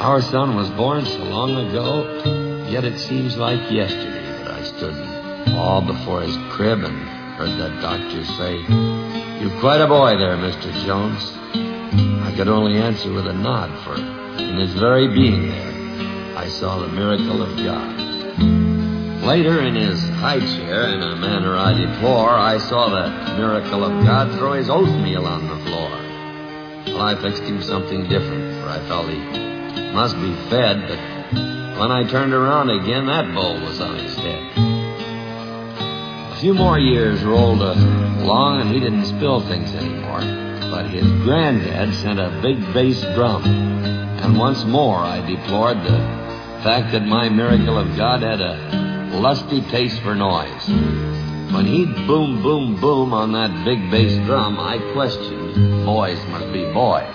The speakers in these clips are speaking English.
Our son was born so long ago, yet it seems like yesterday that I stood in awe before his crib and heard that doctor say, "You're quite a boy there, Mr. Jones." I could only answer with a nod, for in his very being there, I saw the miracle of God. Later, in his high chair, in a manner I deplore, I saw the miracle of God throw his oatmeal on the floor. Well, I fixed him something different, for I felt he must be fed, but when I turned around again, that bowl was on his head. A few more years rolled along, and he didn't spill things anymore, but his granddad sent a big bass drum, and once more I deplored the fact that my miracle of God had a lusty taste for noise. When he'd boom, boom, boom on that big bass drum, I questioned, boys must be boys.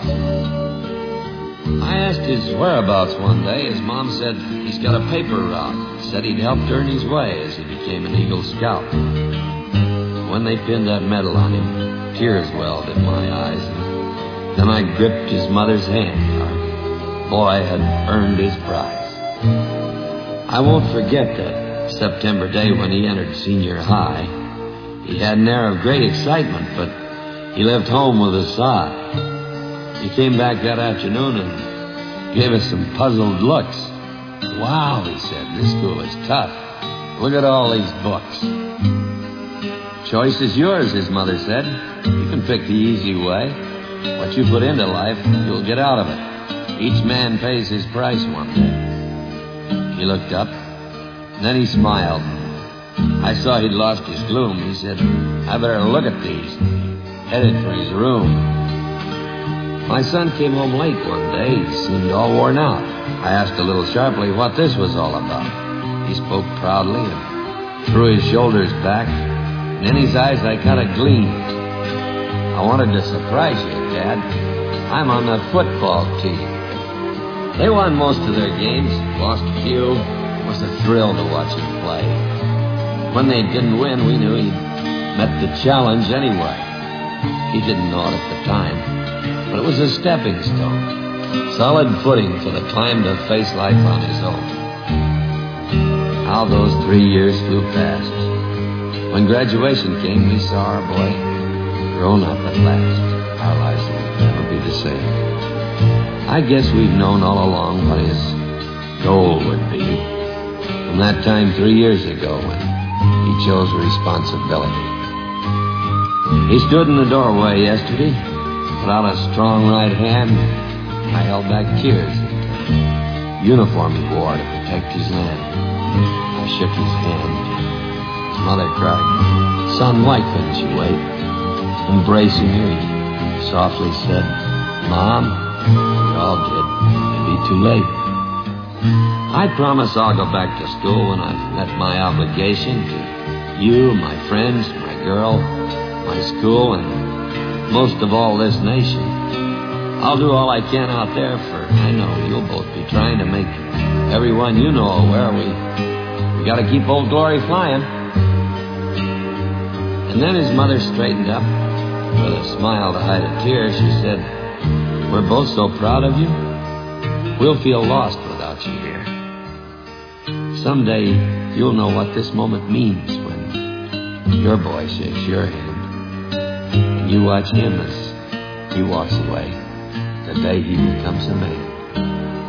I asked his whereabouts one day. His mom said he's got a paper route. Said he'd helped earn his way as he became an Eagle Scout. When they pinned that medal on him, tears welled in my eyes. And then I gripped his mother's hand. Our boy had earned his prize. I won't forget that September day when he entered senior high. He had an air of great excitement, but he left home with a sigh. He came back that afternoon and gave us some puzzled looks. "Wow," he said, "this school is tough. Look at all these books." "Choice is yours," his mother said. "You can pick the easy way. What you put into life, you'll get out of it. Each man pays his price one day." He looked up, and then he smiled. I saw he'd lost his gloom. He said, "I better look at these." He headed for his room. My son came home late one day. He seemed all worn out. I asked a little sharply what this was all about. He spoke proudly and threw his shoulders back, and in his eyes I caught a gleam. "I wanted to surprise you, Dad. I'm on the football team." They won most of their games, lost a few. It was a thrill to watch him play. When they didn't win, we knew he'd met the challenge anyway. He didn't know it at the time, but it was a stepping stone, solid footing for the climb to face life on his own. How those 3 years flew past. When graduation came, we saw our boy grown up at last. Our lives will never be the same. I guess we've known all along what his goal would be. From that time 3 years ago when he chose responsibility. He stood in the doorway yesterday, put out a strong right hand. I held back tears at the uniform he wore to protect his land. I shook his hand. His mother cried, "Son, why couldn't you wait?" Embracing her, he softly said, "Mom, we all did. Maybe too late." I promise I'll go back to school when I've met my obligation to you, my friends, my girl, my school, and most of all this nation. I'll do all I can out there, for I know you'll both be trying to make everyone you know aware we got to keep Old Glory flying. And then his mother straightened up. With a smile to hide a tear, she said, "We're both so proud of you. We'll feel lost without you here. Someday you'll know what this moment means when your boy shakes your hand, and you watch him as he walks away the day he becomes a man."